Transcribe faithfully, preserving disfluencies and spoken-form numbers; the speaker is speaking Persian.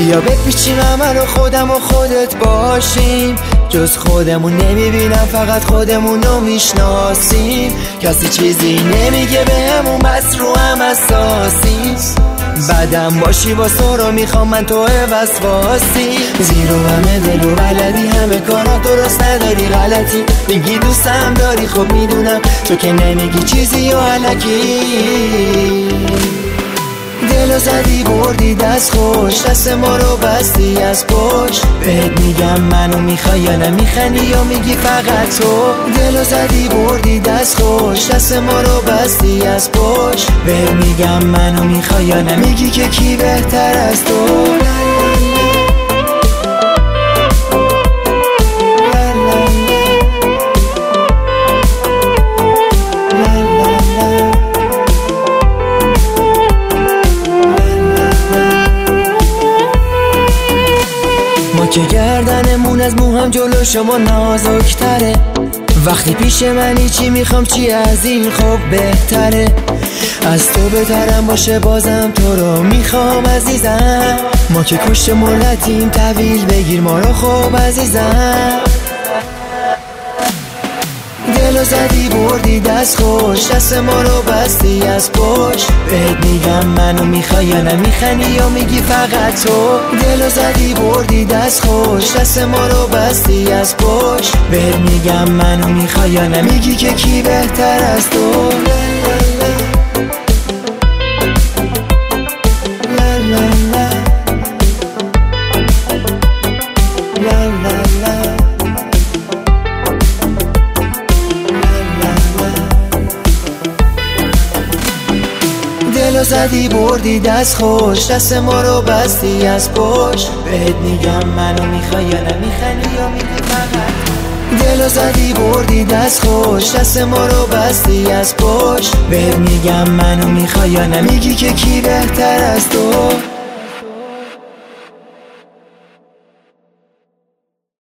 بیا بپیچیم همه رو خودم و خودت باشیم، جز خودمون نمیبینم فقط خودمون رو میشناسیم. کسی چیزی نمیگه به همون بس رو هم اساسی، بعدم باشی با سورا میخوام من تو وسواسی. زیرو همه دل و بلدی همه کارا درست نداری غلطی، میگی دوستم داری خب میدونم تو که نمیگی چیزی و علکی. دلو زدی بردی دست خوش، دست ما رو بستی از پشت، بهت میگم منو میخوای یا نمیخندی یا میگی فقط تو. دلو زدی بردی دست خوش، دست ما رو بستی از پشت، بهت میگم منو میخوای یا نمیگی که کی بهتر از تو. که گردنمون از موهم جلو شما نازکتره، وقتی پیش منی چی میخوام چی از این خب بهتره. از تو بهترم باشه بازم تو رو میخوام عزیزم، ما که کشت ملتیم طویل بگیر ما رو خوب عزیزم. دلو زدی بردی دست خوش، دست ما رو بستی از پشت، بهت میگم منو میخوای یا نمیخندی یا میگی فقط تو. دلو زدی بردی دست خوش، دست ما رو بستی از پشت، بهت میگم منو میخوای یا نمیگی که کی بهتر از تو. دلو زدی بردی دست خوش، دست ما رو بستی از پشت، بهت میگم منو میخوای یا نمیخندی یا میگی فقط. دلو زدی بردی دست خوش، دست ما رو بستی از پشت، بهت میگم منو میخوای یا نمیگی که کی بهتر از تو.